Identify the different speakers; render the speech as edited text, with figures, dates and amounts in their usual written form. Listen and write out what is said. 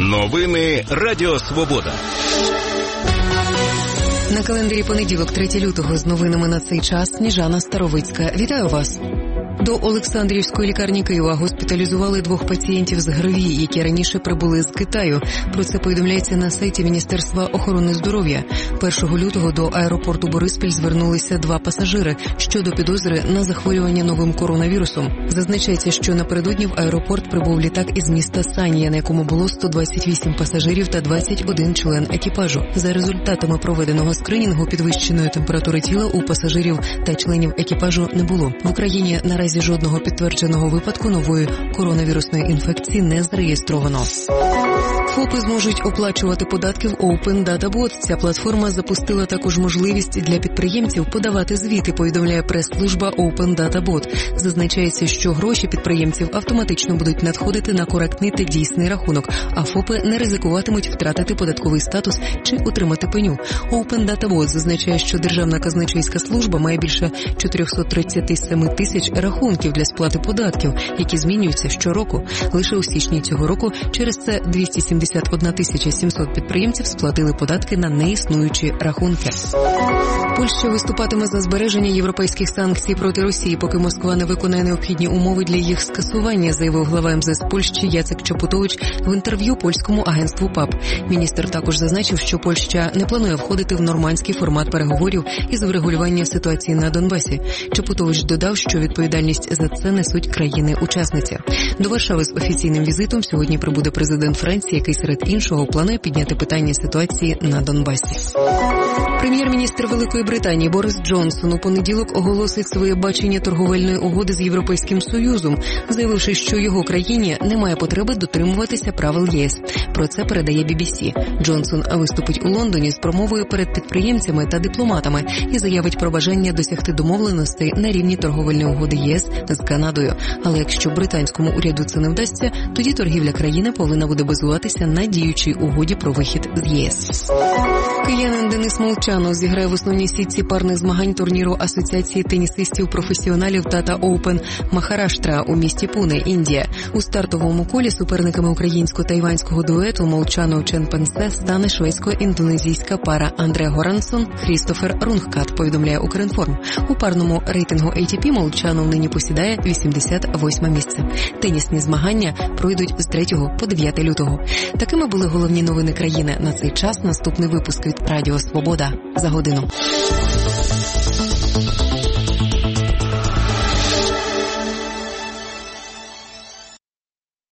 Speaker 1: Новини Радіо Свобода.
Speaker 2: На календарі понеділок, 3 лютого, з новинами на цей час Сніжана Старовицька. Вітаю вас! До Олександрівської лікарні Києва госпіталізували 2 пацієнтів з ГРВІ, які раніше прибули з Китаю. Про це повідомляється на сайті Міністерства охорони здоров'я. 1 лютого до аеропорту Бориспіль звернулися 2 пасажири щодо підозри на захворювання новим коронавірусом. Зазначається, що напередодні в аеропорт прибув літак із міста Санія, на якому було 128 пасажирів та 21 член екіпажу. За результатами проведеного скринінгу підвищеної температури тіла у пасажирів та членів екіпажу не було. В Україні наразі жодного підтвердженого випадку нової коронавірусної інфекції не зареєстровано. ФОПи зможуть оплачувати податки в Open Data Bot. Ця платформа запустила також можливість для підприємців подавати звіти, повідомляє прес-служба Open Data Bot. Зазначається, що гроші підприємців автоматично будуть надходити на коректний та дійсний рахунок, а ФОПи не ризикуватимуть втратити податковий статус чи отримати пеню. Open Data Bot зазначає, що Державна казначейська служба має більше 437 тисяч рахунків для сплати податків, які змінюються щороку. Лише у січні цього року через це 271 700 підприємців сплатили податки на неіснуючі рахунки. Польща виступатиме за збереження європейських санкцій проти Росії, поки Москва не виконає необхідні умови для їх скасування, заявив глава МЗС Польщі Яцек Чапутович в інтерв'ю польському агентству ПАП. Міністр також зазначив, що Польща не планує входити в нормандський формат переговорів із врегулювання ситуації на Донбасі. Чапутович додав, що відповідальність за це несуть країни-учасниці. До Варшави з офіційним візитом сьогодні прибуде президент Франції, який серед іншого планує підняти питання ситуації на Донбасі. Прем'єр-міністр Великої Британії Борис Джонсон у понеділок оголосить своє бачення торговельної угоди з Європейським Союзом, заявивши, що його країні немає потреби дотримуватися правил ЄС. Про це передає BBC. Джонсон виступить у Лондоні з промовою перед підприємцями та дипломатами і заявить про бажання досягти домовленостей на рівні торговельної угоди ЄС з Канадою. Але якщо британському уряду це не вдасться, тоді торгівля країни повинна буде базуватися на діючій угоді про вихід з ЄС. Киянин Денис Молчанов зіграє в основній сітці парних змагань турніру Асоціації тенісистів-професіоналів Tata Open Махараштра у місті Пуне, Індія. У стартовому колі суперниками українсько-тайванського дуету Молчанов-Чен Пенсе стане шведсько-індонезійська пара Андре Горансон – Хрістофер Рунгкат, повідомляє Укрінформ. У парному рейтингу ATP Молчанов нині посідає 88 місце. Тенісні змагання пройдуть з 3 по 9 лютого. Такими були головні новини країни на цей час. Наступний випуск від Радіо Свобода за годину.